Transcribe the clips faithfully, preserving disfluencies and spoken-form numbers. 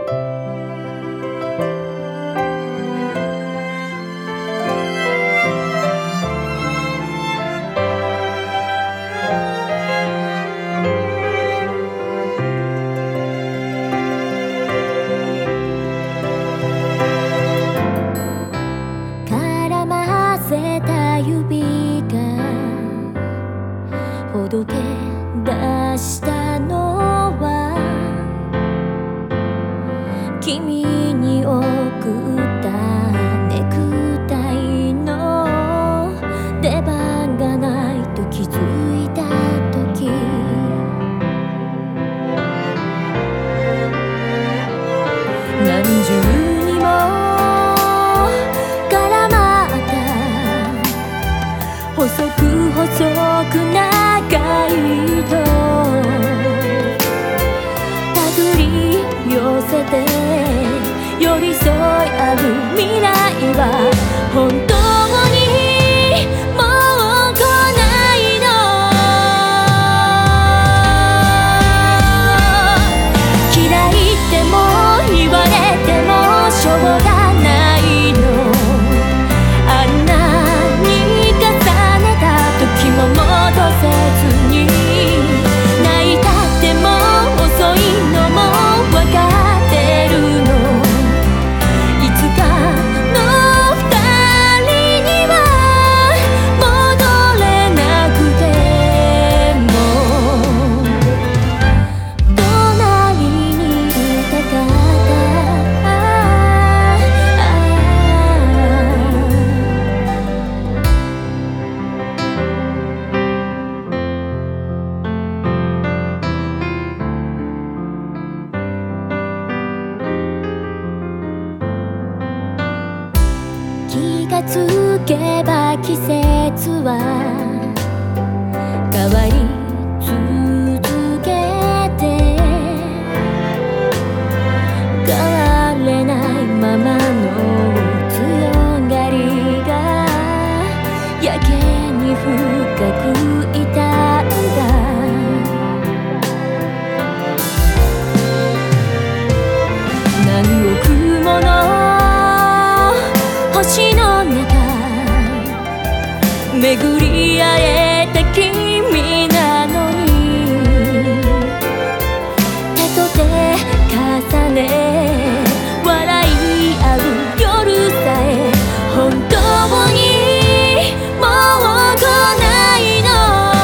絡ませた指がほどけ出したのは君に送ったネクタイの出番がないと気づいた時、何重にも絡まった細く細く長い糸手繰り寄せて寄り添い合う未来は本当にもう来ないの。嫌いっても言われてもしょうがないの。あんなに重ねた時も戻せずに泣いたっても遅いのも分かってるの。いつかの二人には戻れなくても隣にいたかった気がつけば季節は変わり続けて変われないままの強がりがやけに深く痛んだ。何億もの星の中巡り会えた君なのに手と手重ね笑い合う夜さえ本当にもう来ないの。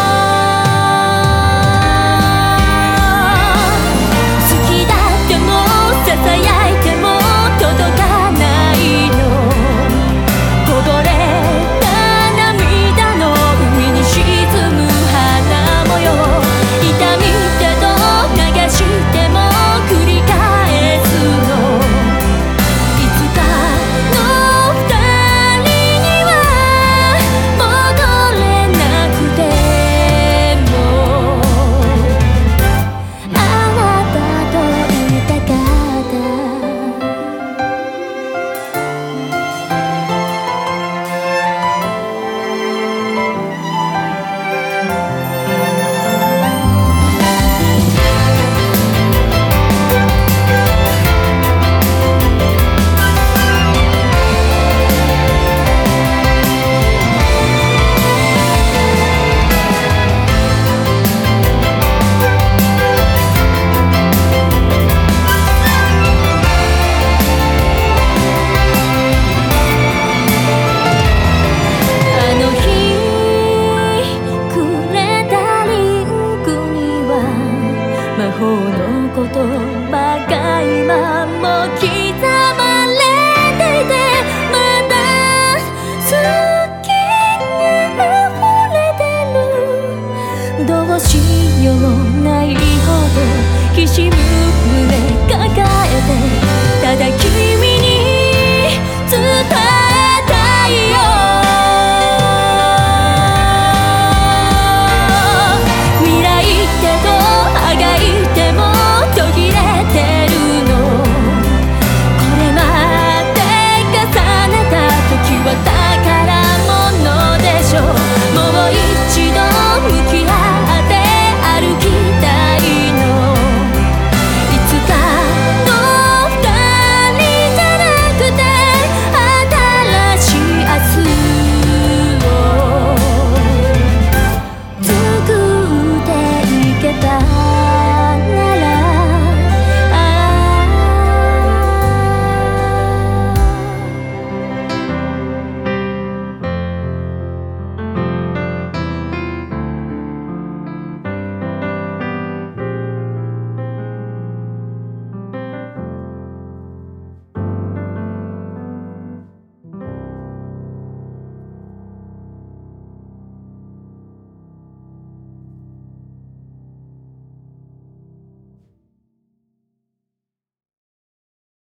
好きだってもささやいても届かないの。こぼれた涙の海に沈む花模様、痛みってど流しても繰り返すの。いつかの二人には戻れなくてもあなたといたかった。あの日くれたリンクには魔法の言葉が今も刻まれていて、まだ好きに溢れてる。どうしようもないほどきしむ